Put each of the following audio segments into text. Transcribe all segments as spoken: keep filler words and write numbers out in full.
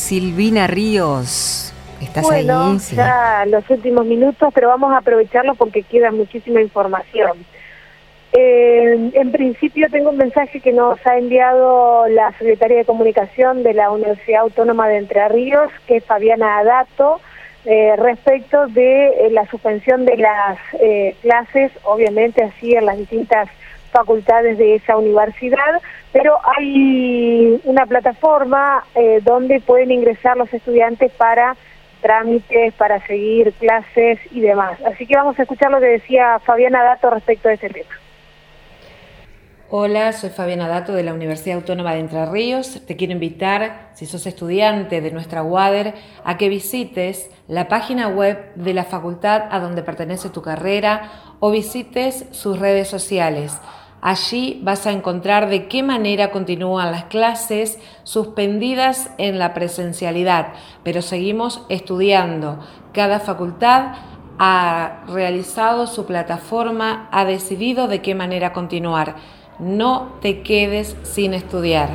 Silvina Ríos. ¿Estás bueno, ahí? Sí. Ya los últimos minutos, pero vamos a aprovecharlo porque queda muchísima información. Eh, en principio tengo un mensaje que nos ha enviado la Secretaria de Comunicación de la Universidad Autónoma de Entre Ríos, que es Fabiana Adato, eh, respecto de eh, la suspensión de las eh, clases, obviamente así en las distintas facultades de esa universidad, pero hay una plataforma eh, donde pueden ingresar los estudiantes para trámites, para seguir clases y demás. Así que vamos a escuchar lo que decía Fabiana Adato respecto de este tema. Hola, soy Fabiana Adato de la Universidad Autónoma de Entre Ríos. Te quiero invitar, si sos estudiante de nuestra U A D E R, a que visites la página web de la facultad a donde pertenece tu carrera o visites sus redes sociales. Allí vas a encontrar de qué manera continúan las clases suspendidas en la presencialidad, pero seguimos estudiando. Cada facultad ha realizado su plataforma, ha decidido de qué manera continuar. No te quedes sin estudiar.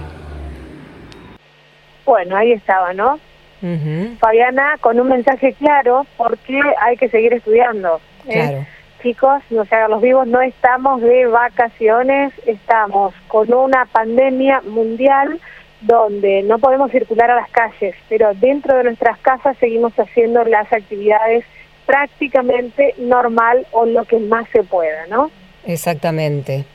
Bueno, ahí estaba, ¿no? Uh-huh. Fabiana, con un mensaje claro, porque hay que seguir estudiando. ¿eh? Claro. Chicos, no se hagan los vivos, no estamos de vacaciones, estamos con una pandemia mundial donde no podemos circular a las calles, pero dentro de nuestras casas seguimos haciendo las actividades prácticamente normal o lo que más se pueda, ¿no? Exactamente.